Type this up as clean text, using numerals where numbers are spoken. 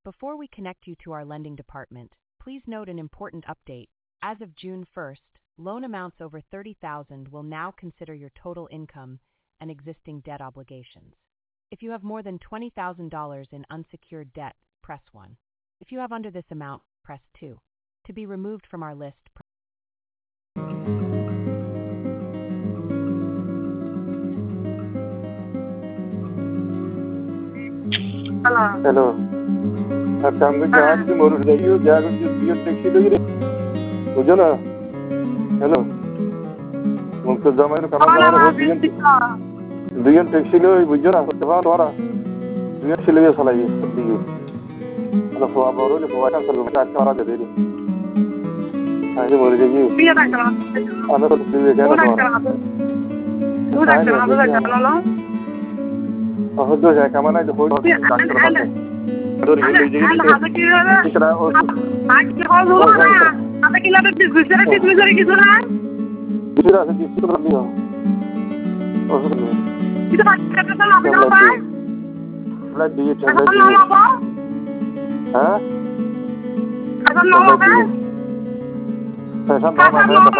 Before we connect you to our lending department, please note an important update. As of June 1st, loan amounts over $30,000 will now consider your total income and existing debt obligations. If you have more than $20,000 in unsecured debt, press 1. If you have under this amount, press 2. To be removed from our list, Hello. काम में क्या है मोर जाइयो जाकर जो taxi लगी रे बुझो ना हेलो मुझे जमाने का काम है दियन टैक्सी ले बुझो ना तोरा दियन से ले चला ये दियो अल्लाह फवा बोरो ले फवा का चलो का तोरा दे दे आगे मोर जाइयो पिया का चला अल्लाह तो दिए क्या ना लो और जो है काम ना जो हो doctor Ada kira bisa gitu kan? Bisa gitu kan dia. Itu pakai sama apa? Flat dia channel. Hah? Ada nama apa? Sama